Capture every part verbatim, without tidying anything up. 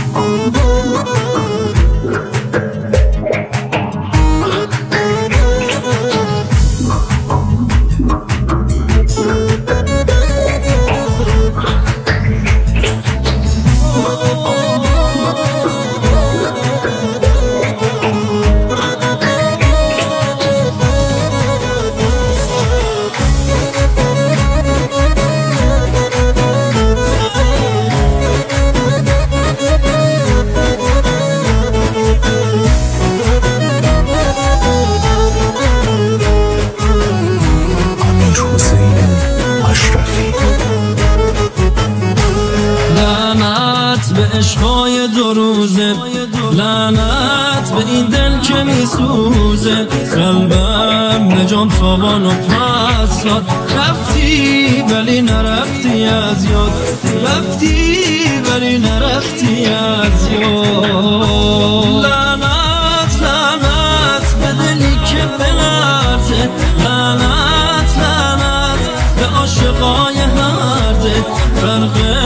به عشقای دو روزه، لعنت به این دل که میسوزه. قلبم به جان تاوان و پس داد، رفتی ولی نرفتی از یاد، رفتی ولی نرفتی از یاد. لعنت لعنت به دلی که بلرزه، لعنت لعنت به عاشقای هرزه. فرق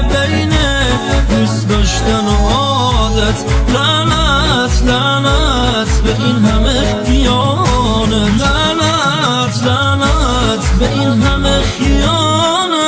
دوست داشتن و عادت، لعنت لعنت به این همه خیانت، لعنت لعنت به این همه خیانت.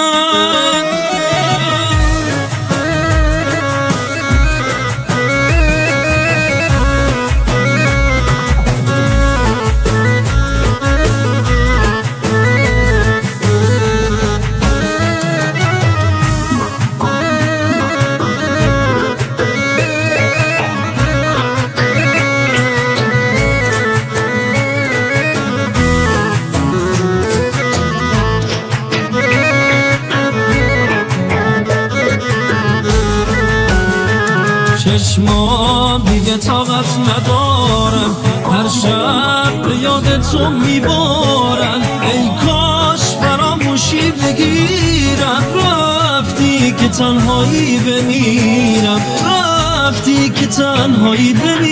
چشمام دیگه طاقت ندارم، هر شب به یاد تو میبارم. ای کاش فراموشی بگیرم، رفتی که تنهایی بمیرم، رفتی که تنهایی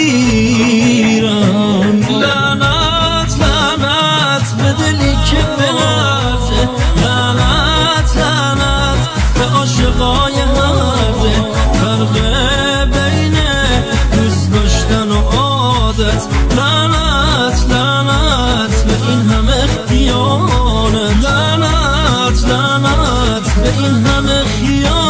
بمیرم. لعنت لعنت به دلی که بلرزه، لعنت لعنت به عاشقای هرزه. فرق لعنت لعنت به این همه خیانت، لعنت لعنت به این همه خیانت.